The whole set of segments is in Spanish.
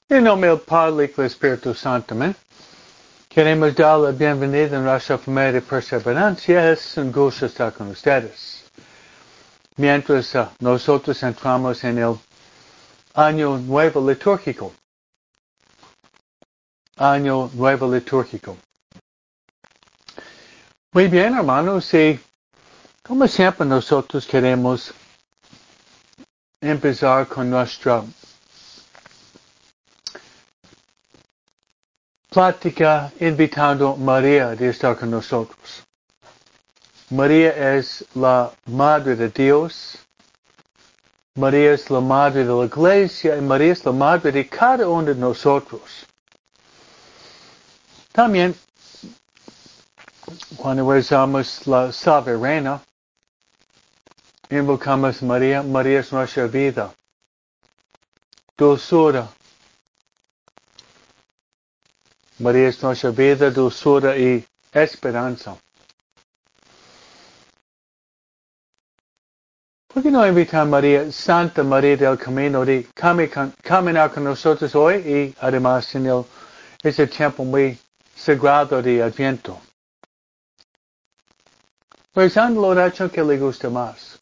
En nombre del Padre y del Espíritu Santo, amén. Queremos dar la bienvenida en nuestra familia de perseverancia. Es un gusto estar con ustedes. Mientras nosotros entramos en el año nuevo litúrgico. Año nuevo litúrgico. Muy bien, hermanos, y como siempre nosotros queremos empezar con nuestra plática invitando a María a estar con nosotros. María es la Madre de Dios. María es la Madre de la Iglesia y María es la Madre de cada uno de nosotros. También, cuando rezamos la Salve Reina, invocamos a María. María es nuestra vida, dulzura. María es nuestra vida, dulzura y esperanza. ¿Por qué no invitar a María, Santa María del Camino, de caminar con nosotros hoy y además en ese tiempo muy sagrado de Adviento? Rezando la oración que le gusta más.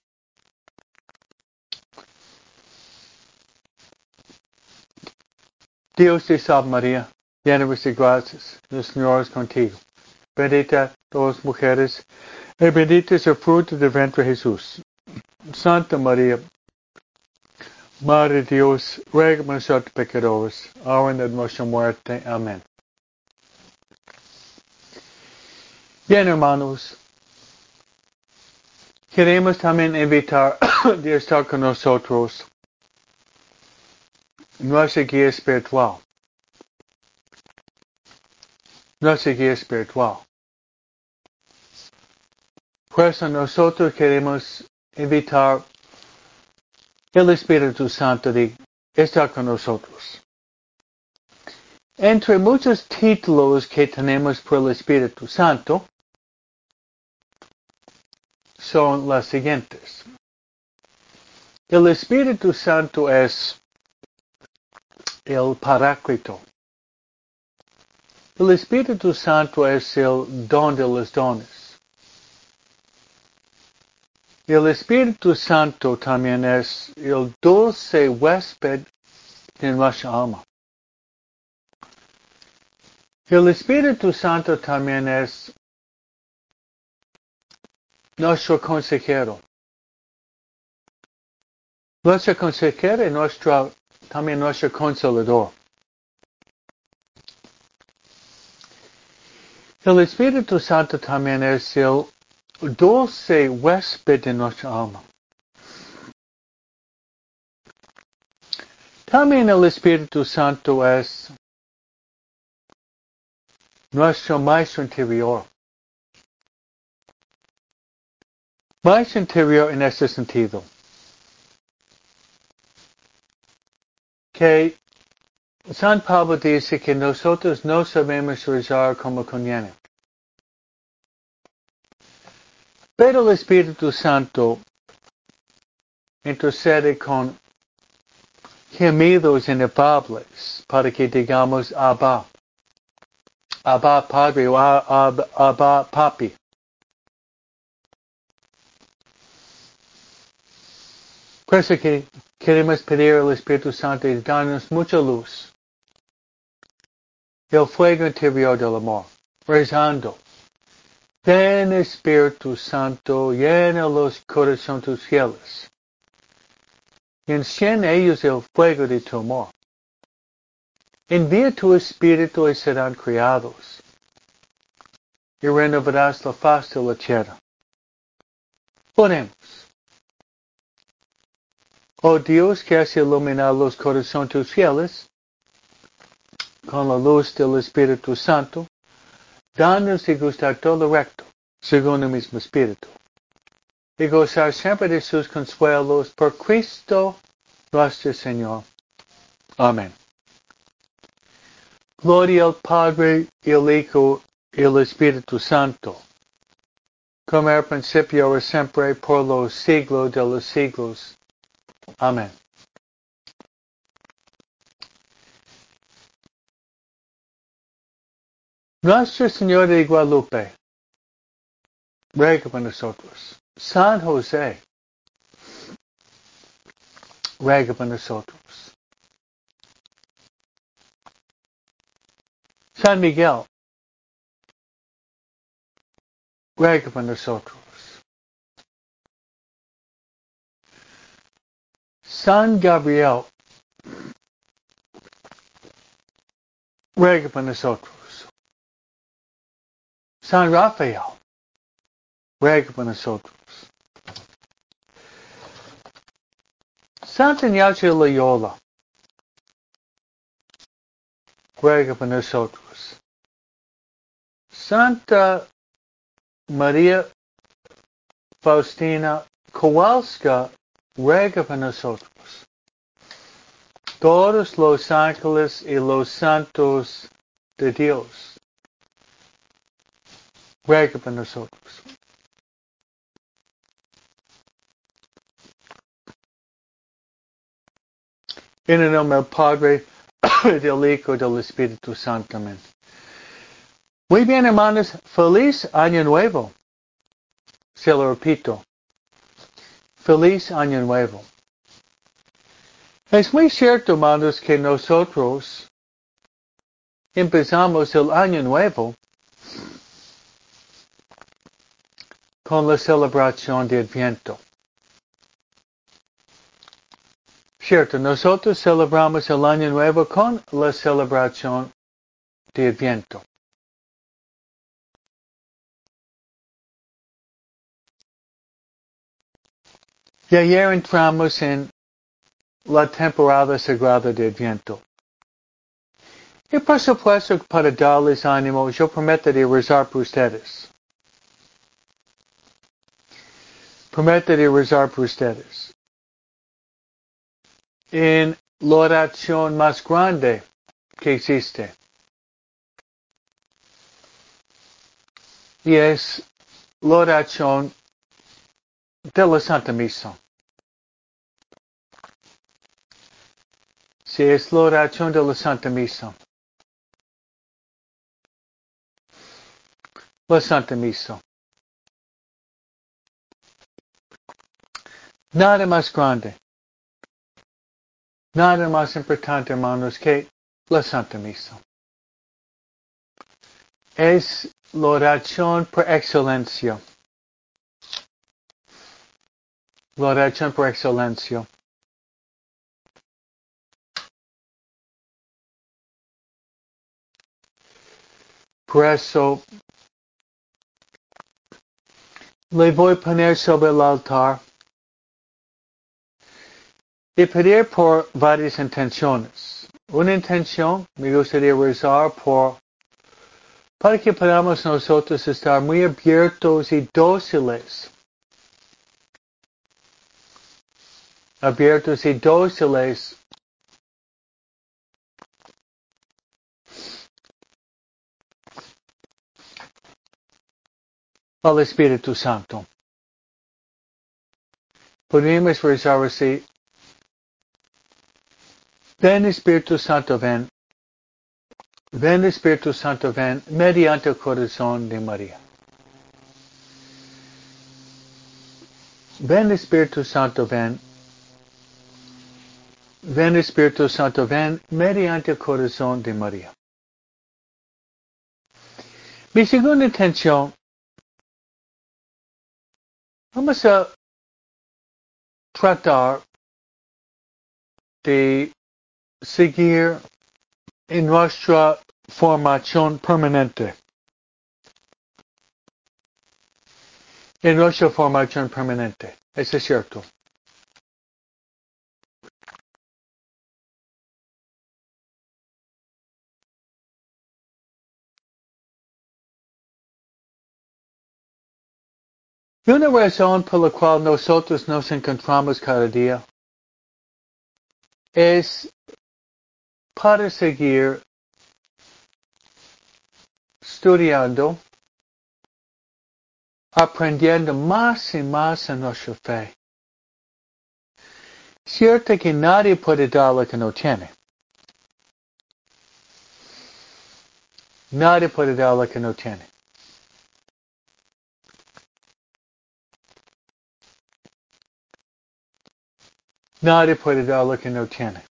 Dios te salve María, llena eres de gracias, el Señor es contigo. Bendita todas mujeres, y bendito es el fruto del vientre Jesús. Santa María, Madre de Dios, ruega por nosotros pecadores, ahora en nuestra muerte. Amén. Bien, hermanos, queremos también invitar a estar con nosotros nuestra guía espiritual. Nuestra guía espiritual. Por eso nosotros queremos invitar el Espíritu Santo de estar con nosotros. Entre muchos títulos que tenemos por el Espíritu Santo, son las siguientes. El Espíritu Santo es el Paráclito. El Espíritu Santo es el don de los dones. El Espíritu Santo también es el dulce huésped de nuestra alma. El Espíritu Santo también es nuestro consejero. Nuestro consejero y también nuestro consolador. El Espíritu Santo también es el dulce huésped de nuestra alma. También el Espíritu Santo es nuestro maestro interior. Maestro interior en este sentido. Que San Pablo dice que nosotros no sabemos rezar como conviene. Pero el Espíritu Santo intercede con gemidos inefables para que digamos Abba. Abba Padre o Abba Papi. Por eso que queremos pedir al Espíritu Santo y darnos mucha luz. El fuego interior del amor. Rezando. Ven Espíritu Santo, llena los corazones tus fieles. Y enciende ellos el fuego de tu amor. Envía tu Espíritu y serán criados. Y renovarás la faz de la tierra. Oremos. Oh Dios que has iluminado los corazones tus fieles, con la luz del Espíritu Santo, danos de gustar todo lo recto, según el mismo Espíritu, y gozar siempre de sus consuelos por Cristo nuestro Señor. Amén. Gloria al Padre, y al Hijo, y al Espíritu Santo, como era al principio, ahora siempre, por los siglos de los siglos. Amén. Nuestra Señora de Guadalupe, ruega por nosotros. San José, ruega por nosotros. San Miguel, ruega por nosotros. San Gabriel, ruega por nosotros. San Rafael, ruega por nosotros. Santa Ignacio de Loyola, ruega por nosotros. Santa María Faustina Kowalska, ruega por nosotros. Todos los ángeles y los santos de Dios, ruega por nosotros. En el nombre del Padre, del Hijo y del Espíritu Santo. Amén. Muy bien, hermanos, feliz año nuevo. Se lo repito. Feliz año nuevo. Es muy cierto, hermanos, que nosotros empezamos el año nuevo con la celebración de Adviento. Cierto, nosotros celebramos el año nuevo con la celebración de Adviento. Y ayer entramos en la temporada sagrada de Adviento. Y por supuesto, para darles ánimo, yo prometo de rezar por ustedes. Prometo de rezar por ustedes. En la oración más grande que existe. Y es la oración de la Santa Misa. Si es la oración de la Santa Misa. La Santa Misa. Nada más grande. Nada más importante, hermanos, que la Santa Misa. Es la oración por excelencia. La oración por excelencia. Por eso, le voy a poner sobre el altar y pedir por varias intenciones. Una intención, me gustaría rezar para que podamos nosotros estar muy abiertos y dóciles. Abiertos y dóciles al Espíritu Santo. Podemos rezar así. Ven Espíritu Santo, ven. Ven Espíritu Santo, ven mediante el corazón de María. Ven Espíritu Santo, ven. Ven Espíritu Santo, ven mediante el corazón de María. Mi segunda intención, vamos a tratar de seguir en nuestra formación permanente. En nuestra formación permanente. Eso es cierto. Y una razón por la cual nosotros nos encontramos cada día es para seguir estudiando, aprendiendo más y más en nuestra fe. Cierto que nadie puede dar lo que no tiene. Nadie puede dar lo que no tiene. Nadie puede dar lo que no tiene.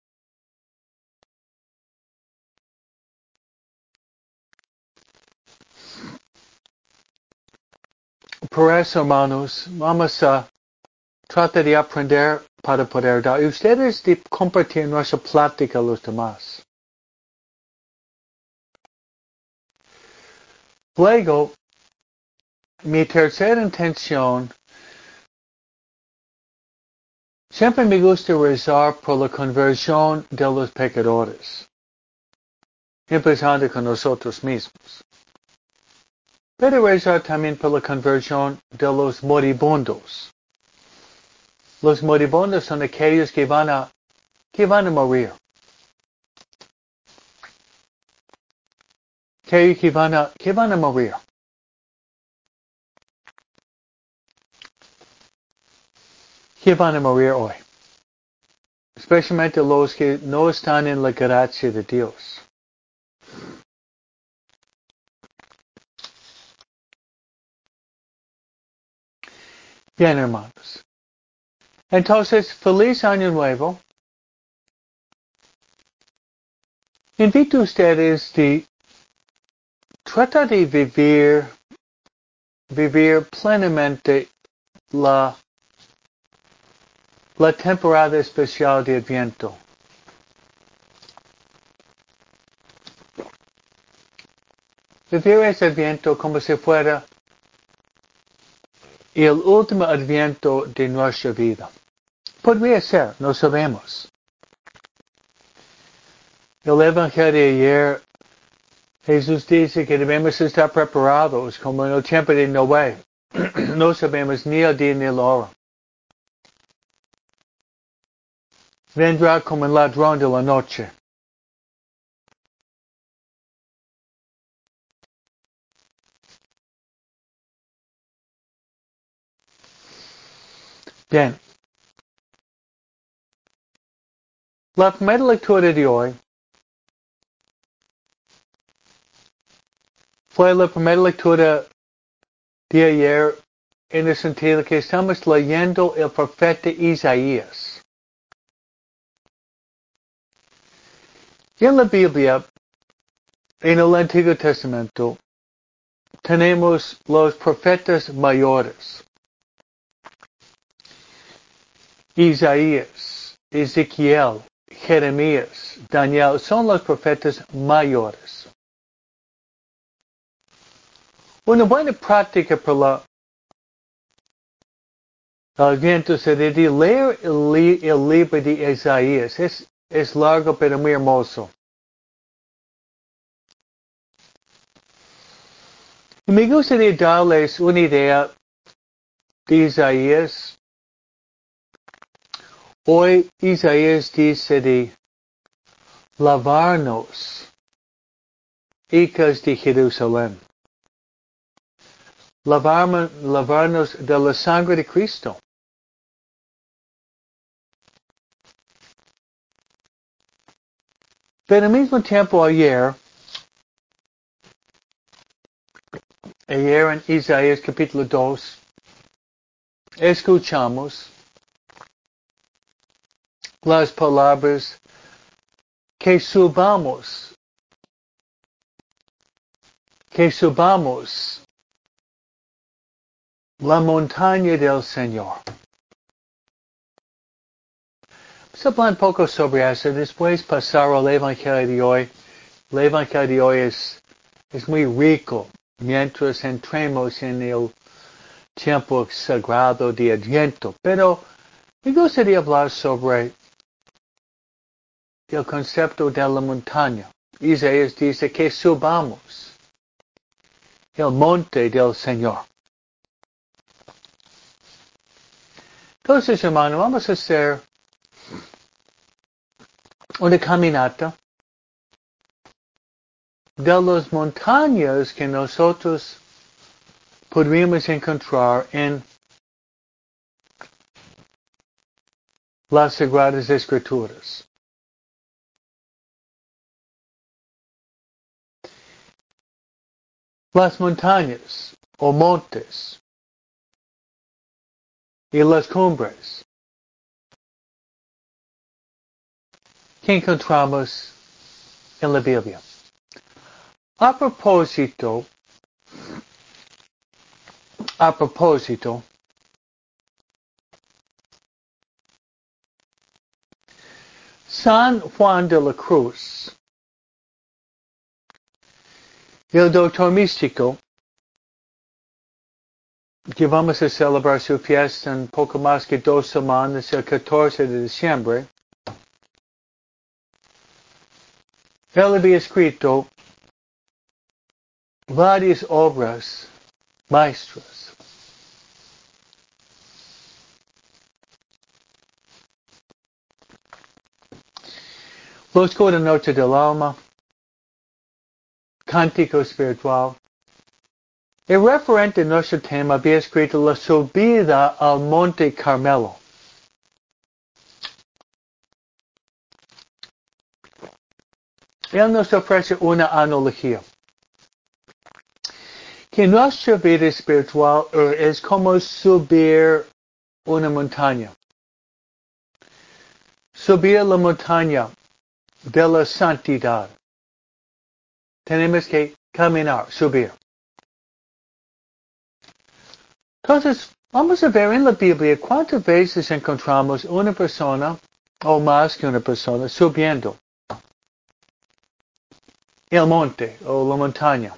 Por eso, hermanos, vamos a tratar de aprender para poder dar. Y ustedes de compartir nuestra plática a los demás. Luego, mi tercera intención, siempre me gusta rezar por la conversión de los pecadores, empezando con nosotros mismos. Pero rezar también por la conversión de los moribundos. Los moribundos son aquellos que van a morir. Que van a morir. Que van a morir hoy. Especialmente los que no están en la gracia de Dios. Bien, hermanos. Entonces, feliz año nuevo. Invito a ustedes de tratar de vivir plenamente la temporada especial de Adviento. Vivir ese Adviento como si fuera el último Adviento de nuestra vida. Podría ser, no sabemos. El Evangelio de ayer, Jesús dice que debemos estar preparados como en el tiempo de Noé. No sabemos ni el día ni la hora. Vendrá como el ladrón de la noche. Bien. La primera lectura de hoy fue la primera lectura de ayer en el sentido que estamos leyendo el profeta Isaías. En la Biblia, en el Antiguo Testamento, tenemos los profetas mayores. Isaías, Ezequiel, Jeremías, Daniel, son los profetas mayores. Una buena práctica para el viento sería de leer el libro de Isaías. Es largo pero muy hermoso. Y me gustaría darles una idea de Isaías. Hoy Isaías dice de lavarnos, hijas de Jerusalén. Lavarnos de la sangre de Cristo. Pero al mismo tiempo ayer en Isaías capítulo 2, escuchamos las palabras que subamos la montaña del Señor. Vamos a hablar un poco sobre eso, después pasar al Evangelio de hoy. El Evangelio de hoy es muy rico mientras entremos en el tiempo sagrado de Adviento. Pero me gustaría hablar sobre el concepto de la montaña. Isaías dice que subamos el monte del Señor. Entonces, hermano, vamos a hacer una caminata de las montañas que nosotros podríamos encontrar en las Sagradas Escrituras. las montañas o montes y las cumbres que encontramos en la Biblia. A propósito, San Juan de la Cruz, el doctor místico, que vamos a celebrar su fiesta en poco más que 2 semanas, el 14 de diciembre, él había escrito varias obras maestras. Los Códigos del Alma, Cántico Espiritual. El referente a nuestro tema había escrito la subida al Monte Carmelo. Él nos ofrece una analogía. Que nuestra vida espiritual es como subir una montaña. Subir la montaña de la santidad. Tenemos que caminar, subir. Entonces, vamos a ver en la Biblia cuántas veces encontramos una persona, o más que una persona, subiendo el monte o la montaña.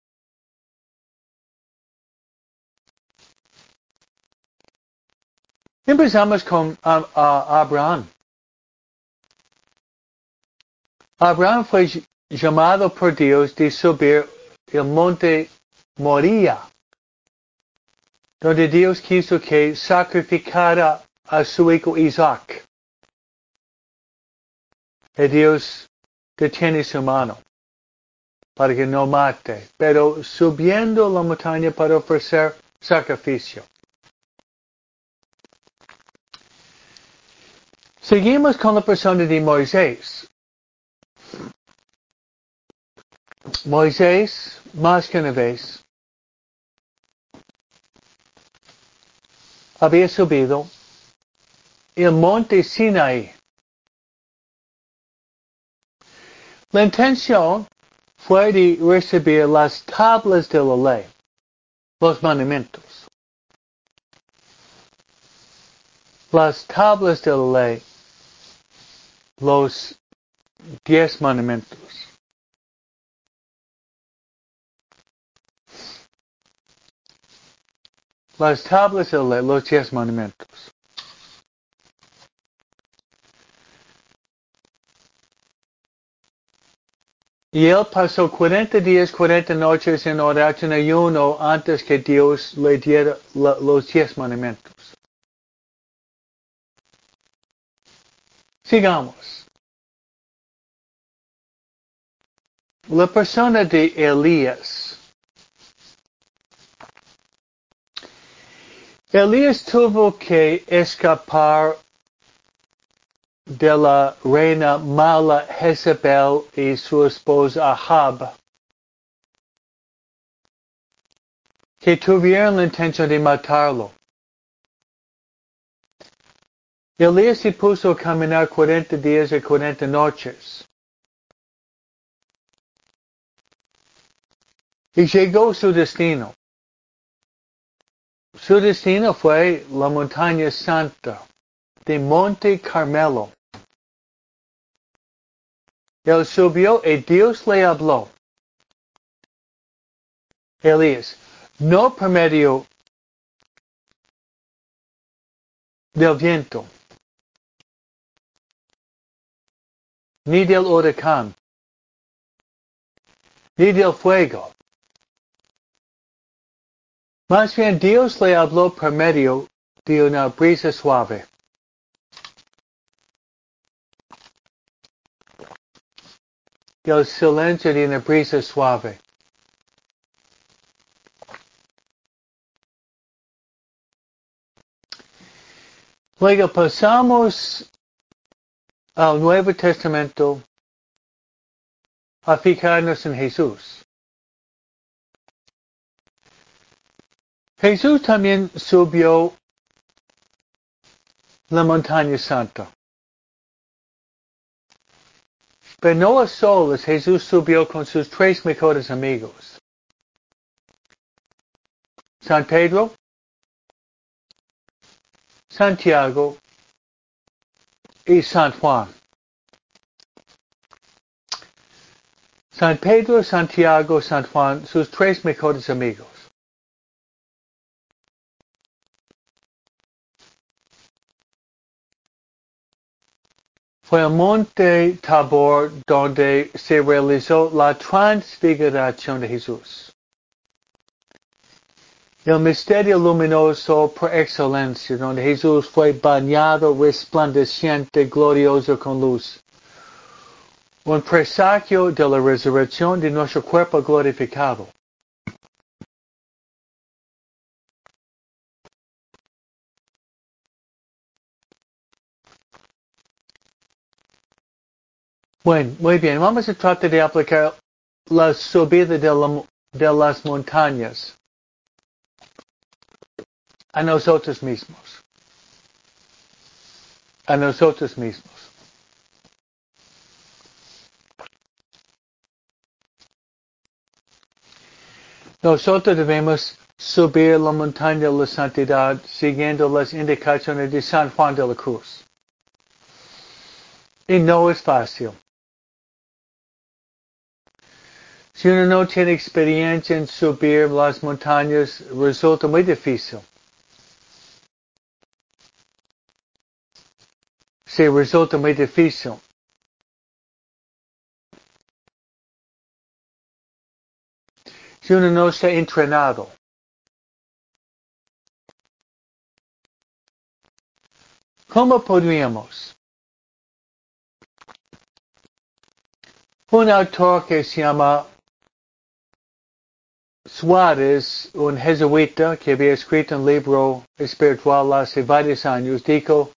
Empezamos con Abraham. Abraham fue llamado por Dios de subir el monte Moría, donde Dios quiso que sacrificara a su hijo Isaac. Y Dios detiene su mano para que no mate, pero subiendo la montaña para ofrecer sacrificio. Seguimos con la persona de Moisés. Moisés, más que una vez, había subido el monte Sinaí. La intención fue de recibir las tablas de la ley, los mandamientos. Las tablas de la ley, los 10 mandamientos. Las tablas de la ley, los 10 mandamientos. Y él pasó 40 días, 40 noches en oración ayuno antes que Dios le diera los 10 mandamientos. Sigamos. La persona de Elías. Elías tuvo que escapar de la reina mala Jezebel y su esposa Ahab, que tuvieron la intención de matarlo. Elías se puso a caminar 40 días y 40 noches. Y llegó a su destino. Su destino fue la montaña santa de Monte Carmelo. Él subió y Dios le habló. Elías, no por medio del viento, ni del huracán, ni del fuego. Más bien Dios le habló por medio de una brisa suave. El silencio de una brisa suave. Luego pasamos al Nuevo Testamento a fijarnos en Jesús. Jesús también subió la montaña santa. Pero no a solas, Jesús subió con sus 3 mejores amigos. San Pedro, Santiago y San Juan. San Pedro, Santiago, San Juan, sus 3 mejores amigos. Fue al monte Tabor donde se realizó la transfiguración de Jesús. El misterio luminoso por excelencia, donde Jesús fue bañado, resplandeciente, glorioso con luz. Un presagio de la resurrección de nuestro cuerpo glorificado. Bueno, muy bien, vamos a tratar de aplicar la subida de las montañas a nosotros mismos. A nosotros mismos. Nosotros debemos subir la montaña de la santidad siguiendo las indicaciones de San Juan de la Cruz. Y no es fácil. Si uno no tiene experiencia en subir las montañas, resulta muy difícil. Sí, resulta muy difícil. Si uno no está entrenado. ¿Cómo podríamos? Un autor que se llama Suárez, un jesuita que había escrito un libro espiritual hace varios años, dijo,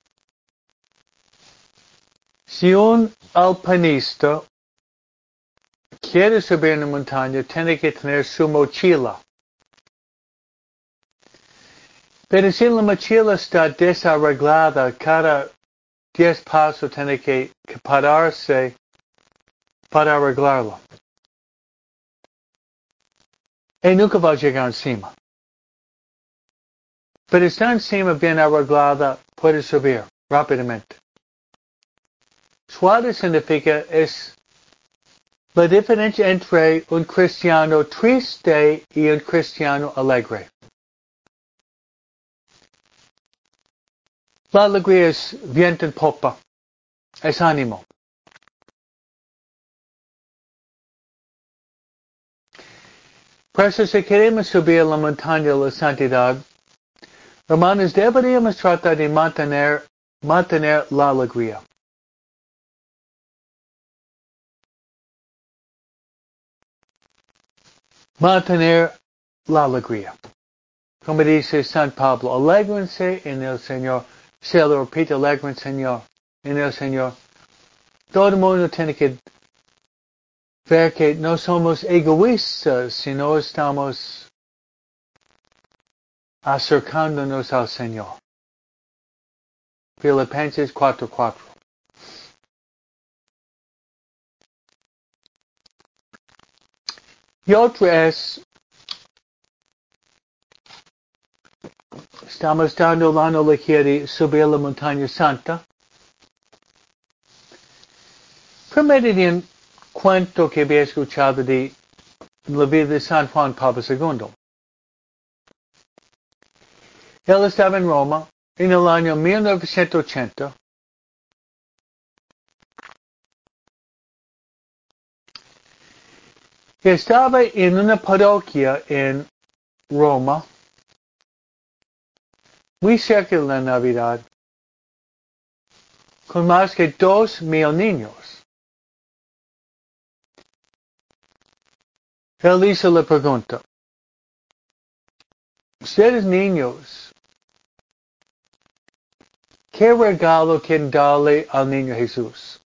si un alpinista quiere subir una montaña, tiene que tener su mochila. Pero si la mochila está desarreglada, cada 10 pasos tiene que pararse para arreglarla. Y nunca va a llegar encima. Pero está encima bien arreglada, puede subir rápidamente. Suave significa es la diferencia entre un cristiano triste y un cristiano alegre. La alegría es viento en popa, es ánimo. Por eso si queremos subir la montaña de la santidad, hermanos, deberíamos tratar de mantener la alegría. Mantener la alegría. Como dice San Pablo, alégrense en el Señor. Se lo repite, alégrense en el Señor. Todo el mundo tiene que ver que no somos egoístas, sino estamos acercándonos al Señor. Filipenses 4:4. Y otro es, estamos dando la analogía de subir la montaña santa. Primero de un cuento que había escuchado de la vida de San Juan Pablo II. Él estaba en Roma en el año 1980. Estaba en una parroquia en Roma, muy cerca de la Navidad, con más que 2,000 niños. Él hizo la pregunta, ustedes niños, ¿qué regalo quieren darle al niño Jesús?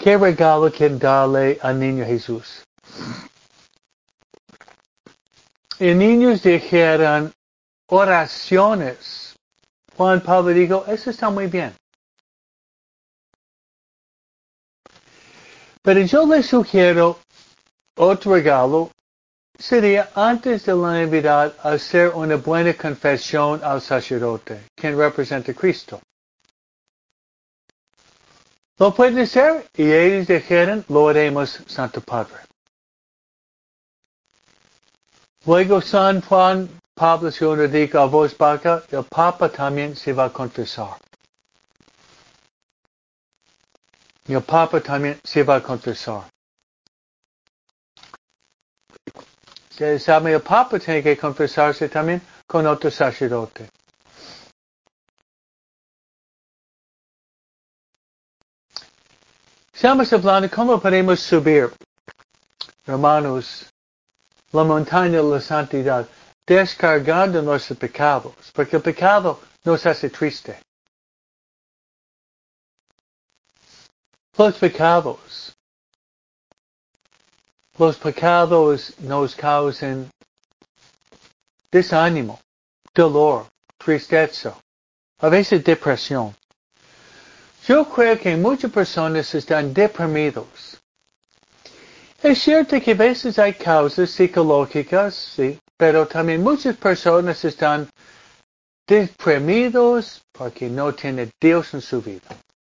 ¿Qué regalo quieren darle al niño Jesús? Y niños dijeron oraciones. Juan Pablo dijo, eso está muy bien. Pero yo les sugiero otro regalo. Sería antes de la Navidad hacer una buena confesión al sacerdote, quien representa a Cristo. Lo pueden hacer y ellos dijeron, lo haremos, Santo Padre. Luego San Juan Pablo II dijo a voz baja, el Papa también se va a confesar. Y el Papa también se va a confesar. Ustedes saben, el Papa tiene que confesarse también con otro sacerdote. Estamos hablando cómo podemos subir, hermanos, la montaña de la santidad, descargando nuestros pecados, porque el pecado nos hace triste. Los pecados nos causan desánimo, dolor, tristeza, a veces depresión. Yo creo que muchas personas están deprimidos. Es cierto que a veces hay causas psicológicas, sí, pero también muchas personas están deprimidos porque no tienen Dios en su vida.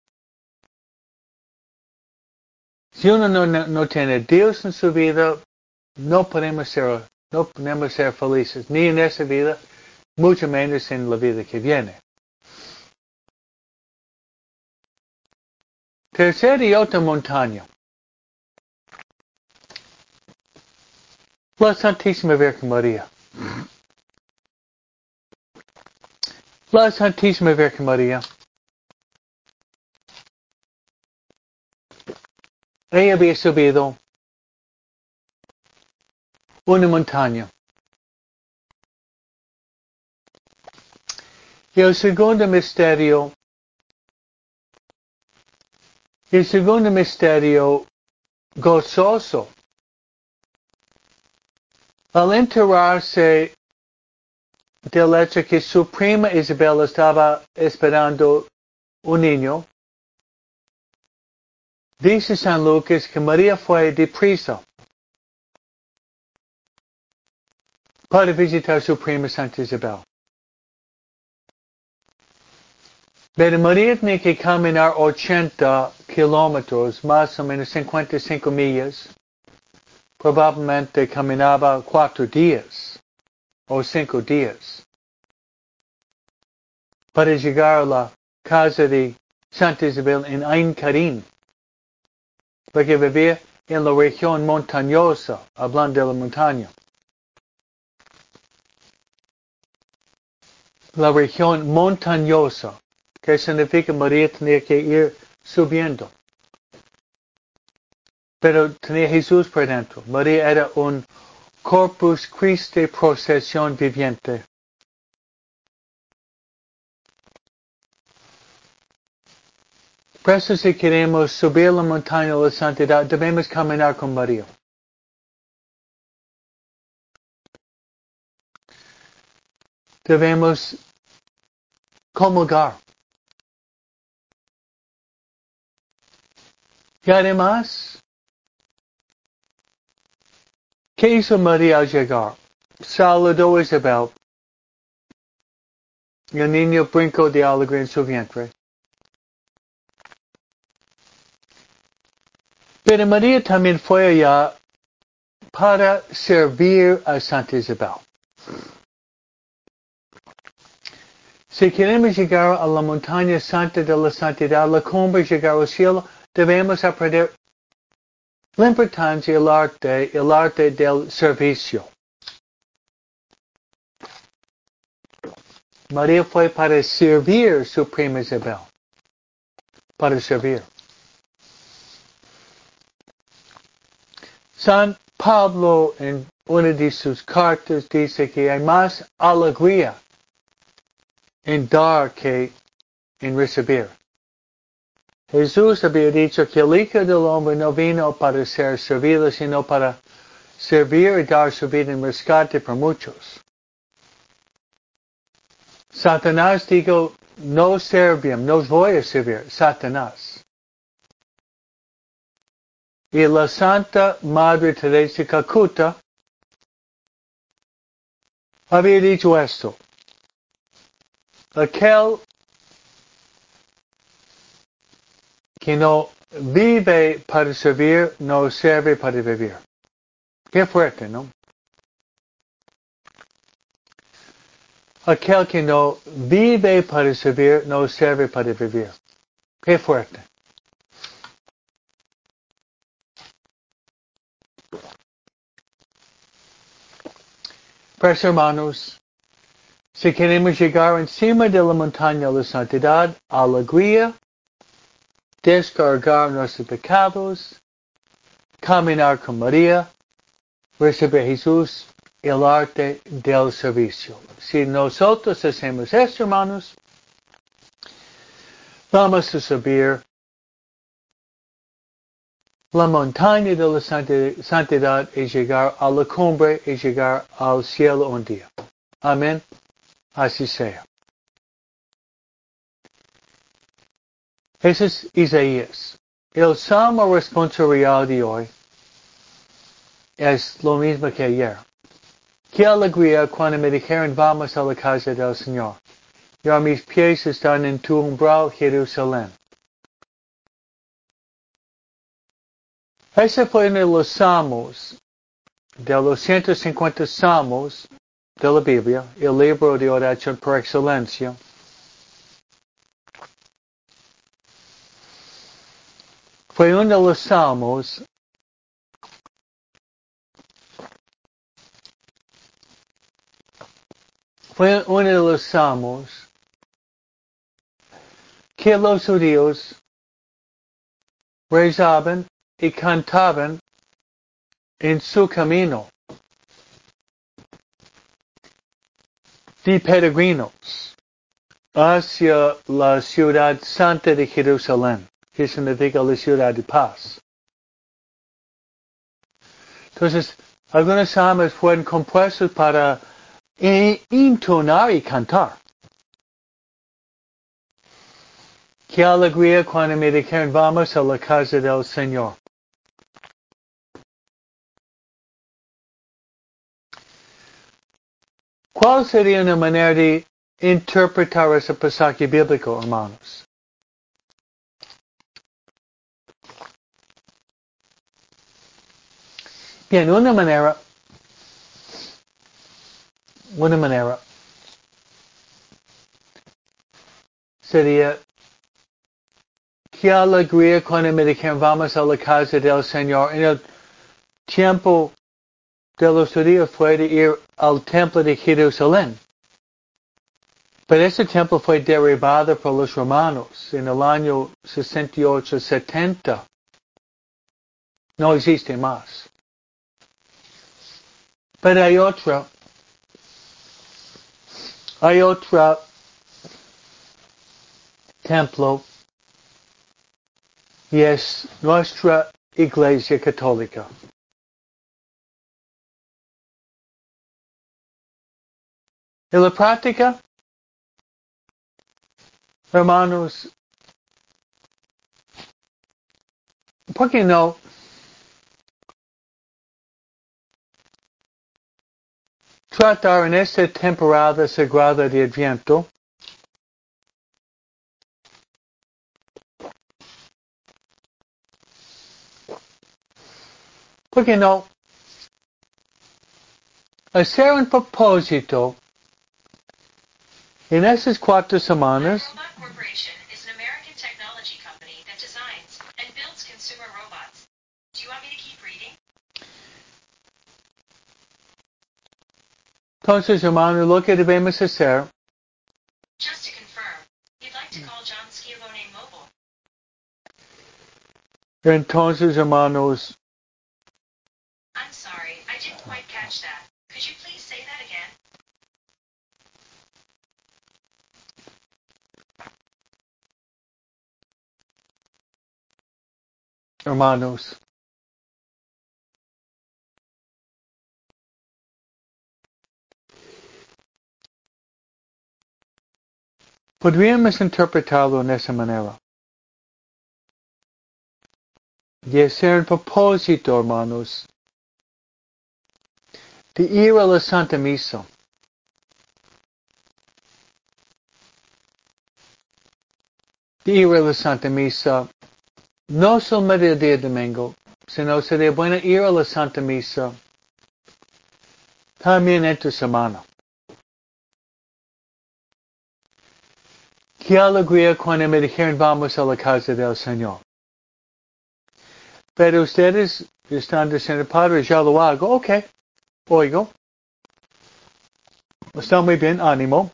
Si uno no tiene Dios en su vida, no podemos ser felices, ni en esa vida, mucho menos en la vida que viene. Tercera y otra montaña. La Santísima Virgen María. La Santísima Virgen María. Ella había subido una montaña. Y el segundo misterio gozoso. Al enterarse del hecho que su prima Isabel estaba esperando un niño, dice San Lucas que María fue deprisa para visitar su prima Santa Isabel. Pero María tenía que caminar 80 kilómetros, más o menos 55 millas. Probablemente caminaba 4 días o 5 días para llegar a la casa de Santa Isabel en Ain Karim, porque vivía en la región montañosa, hablando de la montaña. La región montañosa, que significa María tenía que ir subiendo. Pero tenía Jesús por dentro. María era un Corpus Christi procesión viviente. Por eso si queremos subir la montaña de la santidad, debemos caminar con María. Debemos comulgar. Y además, ¿qué hizo María al llegar? Saludó a Isabel. Y el niño brincó de alegría en su vientre. Pero María también fue allá para servir a Santa Isabel. Si queremos llegar a la montaña santa de la santidad, la cumbre, llegar al cielo, debemos aprender la importancia del arte del servicio. María fue para servir su prima Isabel. Para servir. San Pablo en una de sus cartas dice que hay más alegría en dar que en recibir. Jesús había dicho que el Hijo del Hombre no vino para ser servido, sino para servir y dar su vida en rescate por muchos. Satanás dijo, no servim, no os voy a servir, Satanás. Y la Santa Madre Teresa de Calcuta había dicho esto. Aquel que no vive para servir, no sirve para vivir. Qué fuerte, ¿no? Aquel que no vive para servir, no sirve para vivir. Qué fuerte. Pues hermanos, si queremos llegar encima de la montaña de la santidad, alegría, descargar nuestros pecados, caminar con María, recibir a Jesús, el arte del servicio. Si nosotros hacemos esto, hermanos, vamos a subir la montaña de la santidad y llegar a la cumbre y llegar al cielo un día. Amén. Así sea. Ese es Isaías. El salmo responsorial de hoy es lo mismo que ayer. Qué alegría cuando me dijeron vamos a la casa del Señor. Ya mis pies están en tu umbral, Jerusalén. Ese fue uno de los salmos, de los 150 salmos de la Biblia, el libro de oración por excelencia. Fue uno de los salmos que los judíos rezaban y cantaban en su camino de peregrinos hacia la ciudad santa de Jerusalén, que significa la ciudad de paz. Entonces, algunos salmos fueron compuestos para entonar y cantar. Qué alegría cuando me dijeron vamos a la casa del Señor. ¿Cuál sería una manera de interpretar ese pasaje bíblico, hermanos? Bien, una manera sería qué alegría cuando me dijeron vamos a la casa del Señor. En el tiempo de los judíos fue de ir al templo de Jerusalén. Pero ese templo fue derribado por los romanos en el año 68-70. No existe más. Pero hay otro templo y es nuestra Iglesia Católica. En la práctica, hermanos, ¿por qué no tratar en esta temporada sagrada de Adviento ¿por qué no hacer un propósito en esas 4 semanas? iRobot Corporation is an American technology company that designs and builds consumer robots. Do you want me to keep reading? Entonces, hermanos, lo que debemos hacer, Just to confirm, you'd like to call John Scalone Mobile. entonces, hermanos, I'm sorry, I didn't quite catch that. Could you please say that again? hermanos. Podríamos interpretarlo en esa manera. Y hacer un propósito, hermanos, de ir a la Santa Misa. De ir a la Santa Misa, no solamente el día domingo, sino sería bueno ir a la Santa Misa también entre semana. Qué alegría cuando me dijeron vamos a la casa del Señor. Pero ustedes están diciendo, Padre, ya lo hago. Ok, oigo. Está muy bien, ánimo.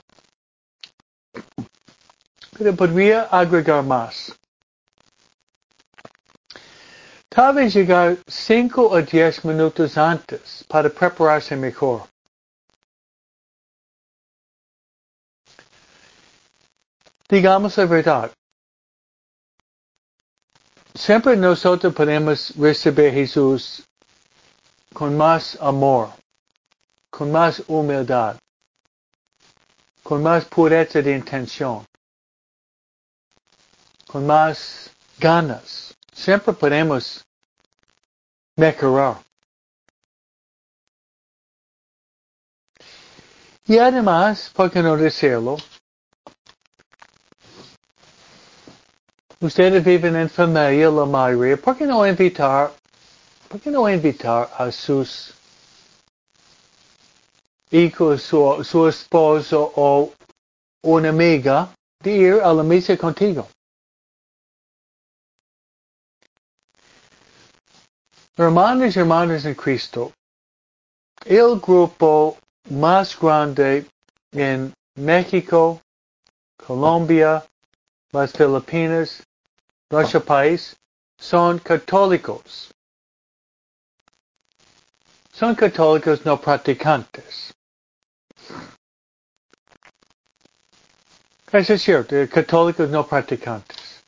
Pero podría agregar más. Tal vez llegar 5 o 10 minutos antes para prepararse mejor. Digamos la verdad. Siempre nosotros podemos recibir a Jesús con más amor, con más humildad, con más pureza de intención, con más ganas. Siempre podemos mejorar. Y además, ¿por qué no decirlo? Ustedes viven en familia, la mayoría. ¿Por qué no invitar a sus hijos, su esposo o una amiga de ir a la misa contigo? Hermanos y hermanas en Cristo, el grupo más grande en México, Colombia, las Filipinas, nuestro país, son católicos. Son católicos no practicantes. Eso es cierto, católicos no practicantes.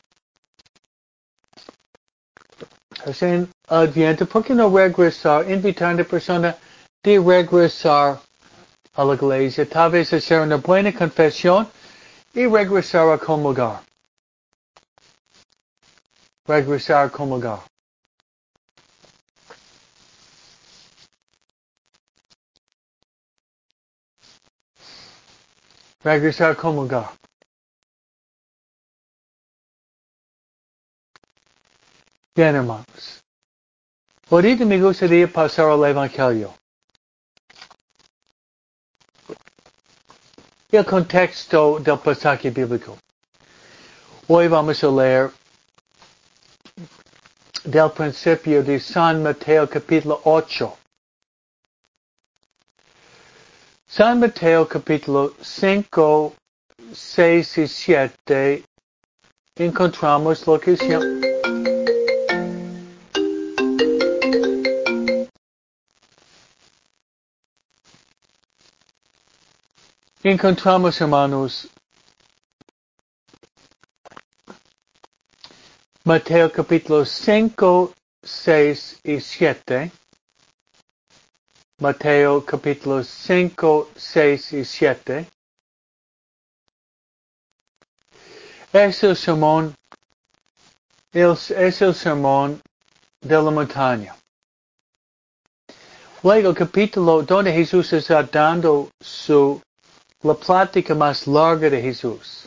Es en Adviento, ¿por qué no regresar, invitar a la persona de regresar a la iglesia, tal vez hacer una buena confesión y regresar a comulgar? Regresar a comulgar. Regresar a comulgar. Bien, hermanos. Ahorita me gustaría pasar al Evangelio. El contexto del pasaje bíblico. Hoy vamos a leer del principio de San Mateo capítulo 8. San Mateo capítulo 5, 6 y 7 encontramos lo que se llama encontramos, hermanos, Mateo capítulo 5, 6 y 7. Mateo capítulo 5, 6 y 7. Es el sermón de la montaña. Luego el capítulo donde Jesús está dando la plática más larga de Jesús.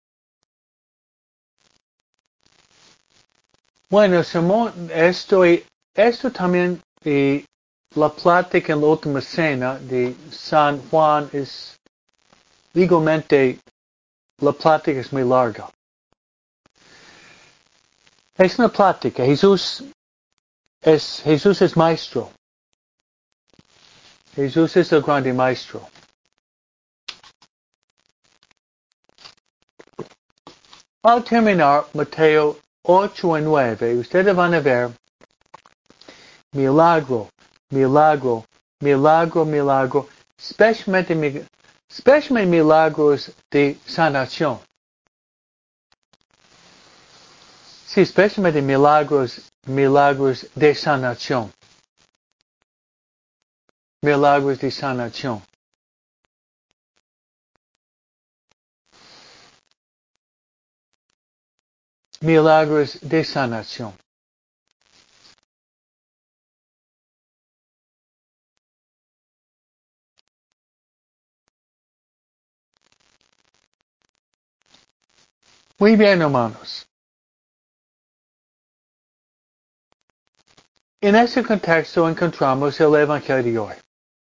Bueno, sermón, esto también, y la plática en la última cena de San Juan es, igualmente, la plática es muy larga. Es una plática. Jesús es maestro. Jesús es el grande maestro. Al terminar Mateo 8 y 9, ustedes van a ver milagro, milagro, milagro, milagro, especialmente milagros de sanación. Sí, especialmente milagros de sanación. Milagros de sanación. Milagros de sanación. Muy bien, hermanos. En este contexto encontramos el Evangelio de hoy.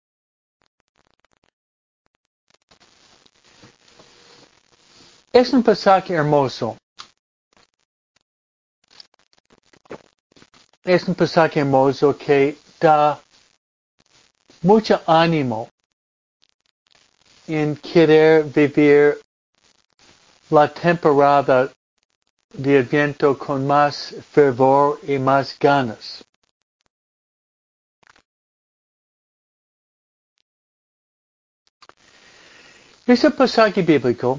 Es un pasaje hermoso. Es un pasaje hermoso que da mucho ánimo en querer vivir la temporada de Adviento con más fervor y más ganas. Es un pasaje bíblico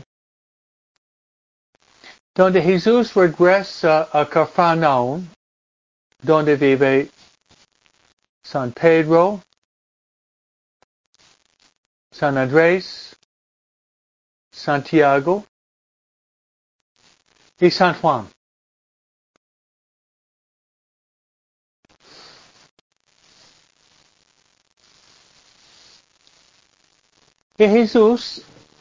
donde Jesús regresa a Cafarnaúm, donde vive San Pedro, San Andrés, Santiago y San Juan. Y Jesús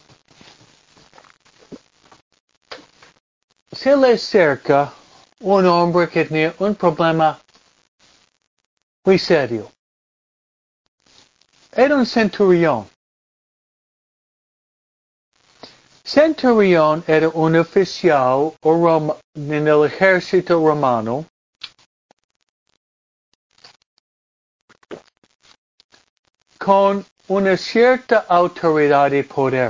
se le acerca un hombre que tenía un problema muy serio. Era un centurión. Centurión era un oficial en el ejército romano con una cierta autoridad y poder.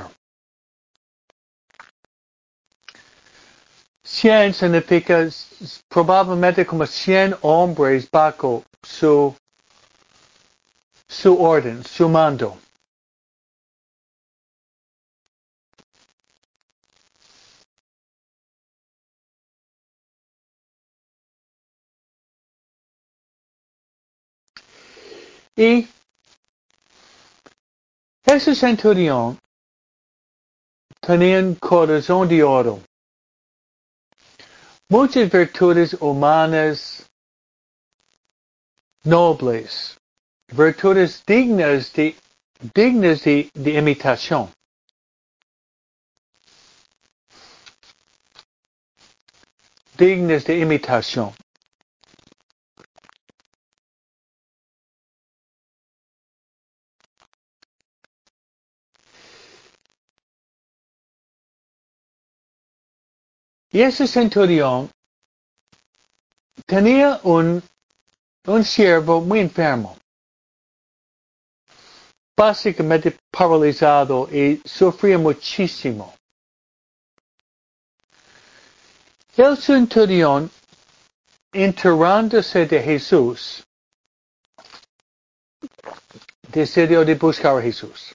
100 significa probablemente como 100 hombres bajo su orden, su mando. Y ese centurión tenía un corazón de oro. Muchas virtudes humanas nobles, virtudes dignas de imitación. Dignas de imitación. Y ese centurión tenía un siervo muy enfermo, básicamente paralizado y sufría muchísimo. El centurión, enterándose de Jesús, decidió de buscar a Jesús.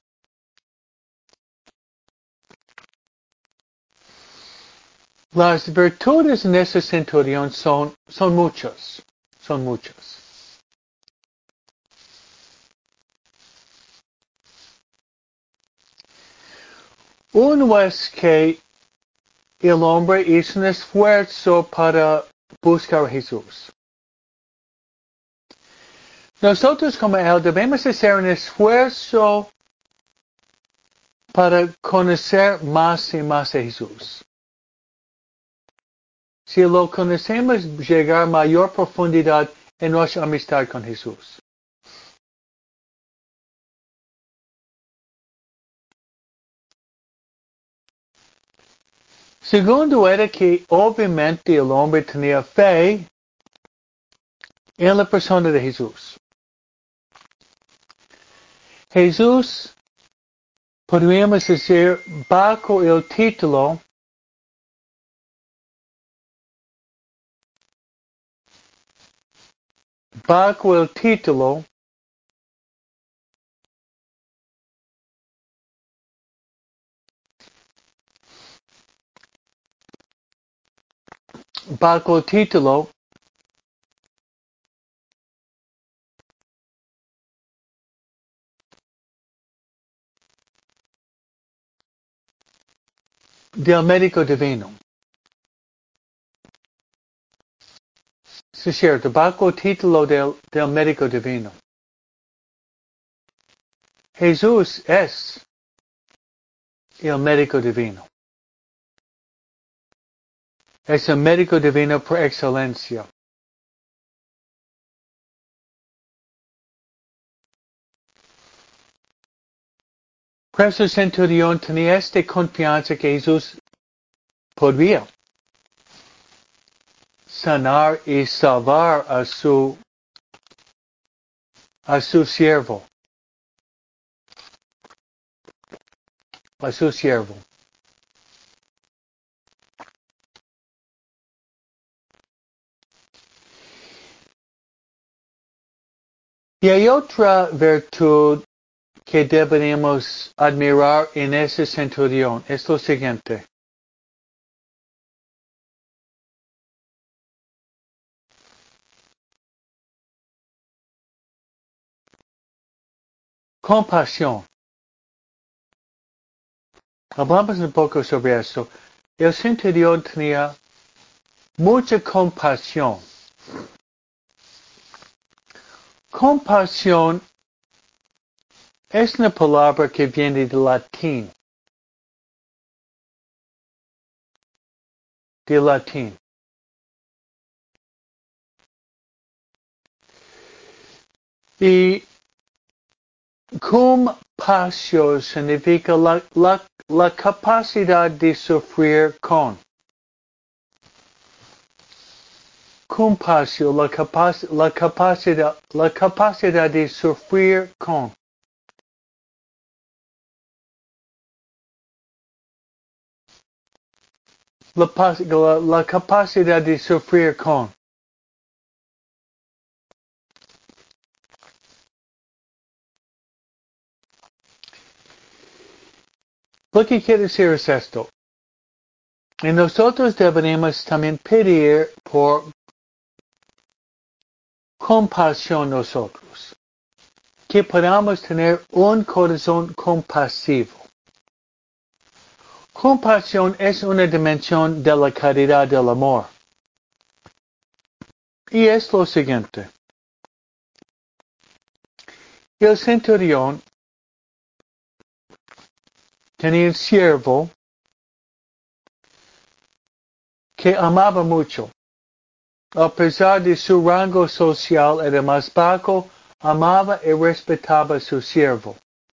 Las virtudes en ese centurión son muchas, son muchas. Uno es que el hombre hizo un esfuerzo para buscar a Jesús. Nosotros como él debemos hacer un esfuerzo para conocer más y más a Jesús. Si lo conocemos, llegar a mayor profundidad en nuestra amistad con Jesús. Segundo era que obviamente el hombre tenía fe en la persona de Jesús. Jesús, podríamos decir, bajo el título bajo título del médico divino. Es cierto, bajo título del médico divino. Jesús es el médico divino. Es el médico divino por excelencia. Por eso el centurión tenía esta confianza que Jesús podría sanar y salvar a su siervo. A su siervo. Y hay otra virtud que deberíamos admirar en ese centurión. Es lo siguiente. Compasión. Hablamos un poco sobre eso. El centurión tenía mucha compasión. Compasión es una palabra que viene del latín. Del latín. Y compasión significa la capacidad de sufrir con. Compasión, la capacidad de sufrir con. La capacidad de sufrir con. Lo que quiere decir es esto. Y nosotros deberíamos también pedir por compasión nosotros. Que podamos tener un corazón compasivo. Compasión es una dimensión de la caridad del amor. Y es lo siguiente. El centurión tenía un siervo que amaba mucho. A pesar de su rango social era más bajo, amaba y respetaba a su siervo.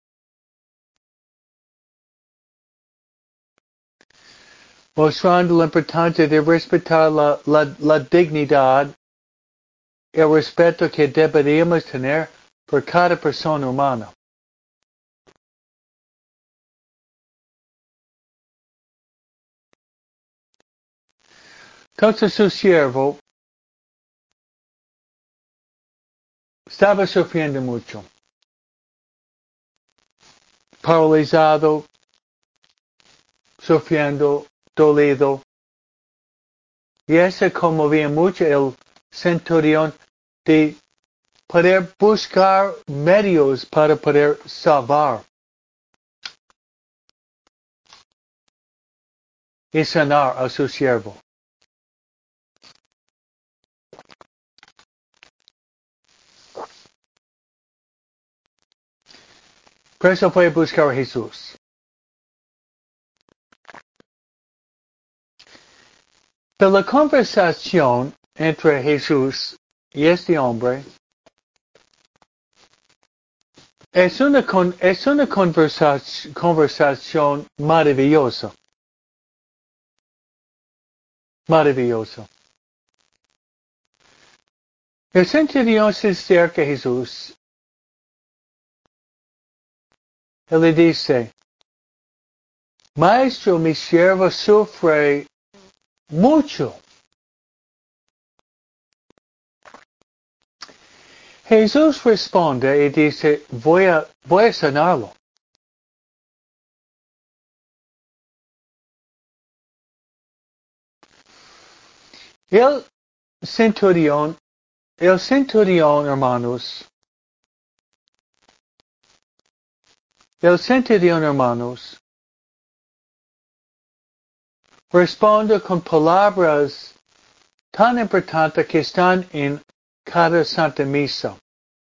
Mostrando la importancia de respetar la dignidad y el respeto que deberíamos tener por cada persona humana. Entonces su siervo estaba sufriendo mucho. Paralizado, sufriendo, dolido. Y eso conmovía mucho el centurión de poder buscar medios para poder salvar y sanar a su siervo. Por eso fue a buscar a Jesús. De la conversación entre Jesús y este hombre es una conversación maravillosa. Maravillosa. El centurión se acerca a Jesús. Él le dice, Maestro, mi siervo sufre mucho. Jesús responde y dice, voy a sanarlo. El centurión, hermanos, responde con palabras tan importantes que están en cada Santa Misa.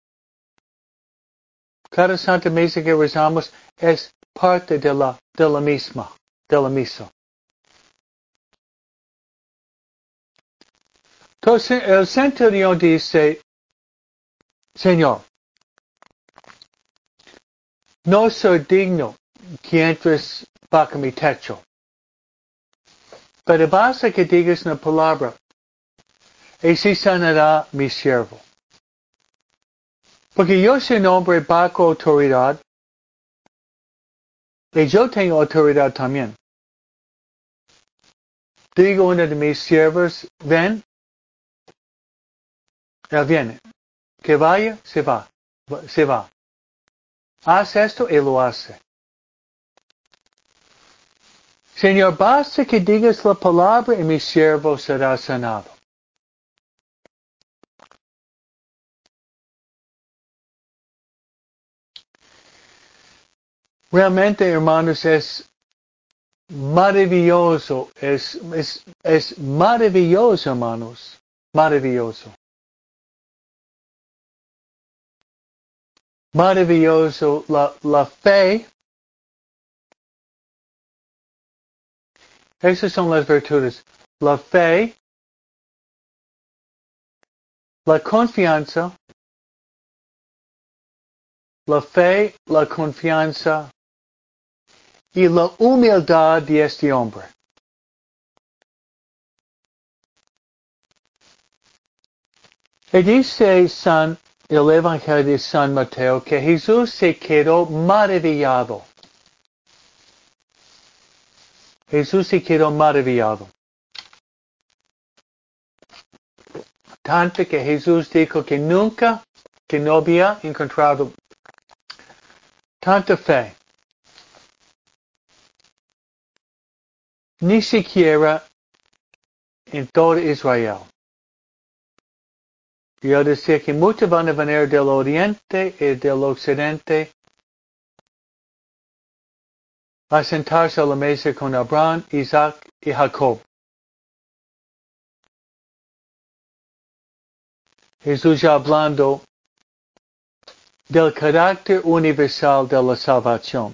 Cada Santa Misa que rezamos es parte de la misa. Entonces el centurión dice, Señor, no soy digno que entres bajo mi techo, pero basta que digas una palabra y sí sanará mi siervo. Porque yo soy un hombre bajo autoridad y yo tengo autoridad también. Digo a uno de mis siervos, ven, él viene. Que vaya, se va. Haz esto y lo hace. Señor, basta que digas la palabra y mi siervo será sanado. Realmente, hermanos, es maravilloso. Es maravilloso, hermanos. Maravilloso. Maravilloso la fe. Esas son las virtudes. La fe, la confianza, y la humildad de este hombre. Y dice el Evangelio de San Mateo que Jesús se quedó maravillado. Jesús se quedó maravillado. Tanto que Jesús dijo que nunca, que no había encontrado tanta fe. Ni siquiera en todo Israel. Y él decía que muchos van a venir del oriente y del occidente a sentarse a la mesa con Abraham, Isaac y Jacob. Jesús ya hablando del carácter universal de la salvación.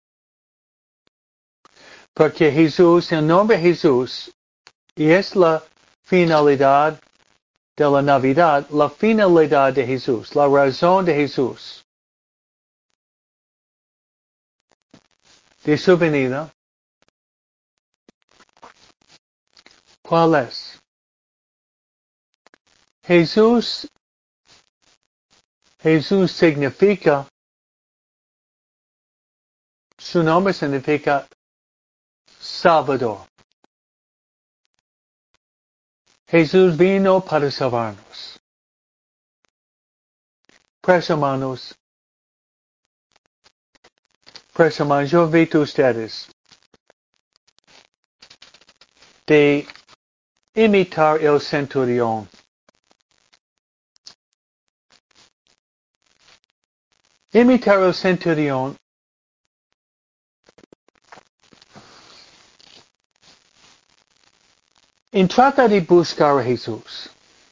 Porque Jesús, el nombre Jesús, y es la finalidad de la Navidad, la finalidad de Jesús, la razón de Jesús, de su venida. ¿Cuál es? Jesús significa, su nombre significa Salvador. Jesús vino para salvarnos. Pues hermanos, yo invito a ustedes de imitar el centurión. Imitar el centurión en trata de buscar a Jesús.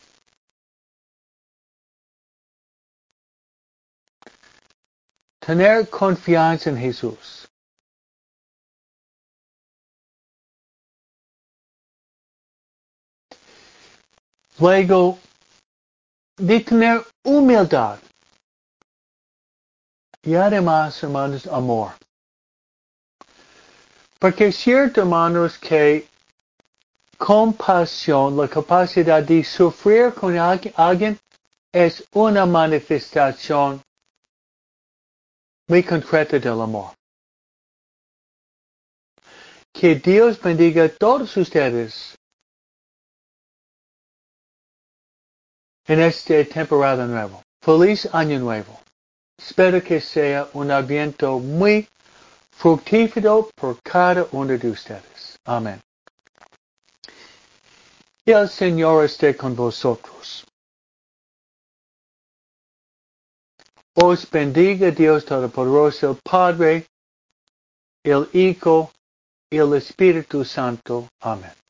Tener confianza en Jesús. Luego, de tener humildad. Y además, hermanos, amor. Porque es cierto, hermanos, que compasión, la capacidad de sufrir con alguien, es una manifestación muy concreta del amor. Que Dios bendiga a todos ustedes en este temporada nuevo. Feliz Año Nuevo. Espero que sea un Adviento muy fructífero por cada uno de ustedes. Amén. Y el Señor esté con vosotros. Os bendiga Dios Todopoderoso, el Padre, el Hijo y el Espíritu Santo. Amén.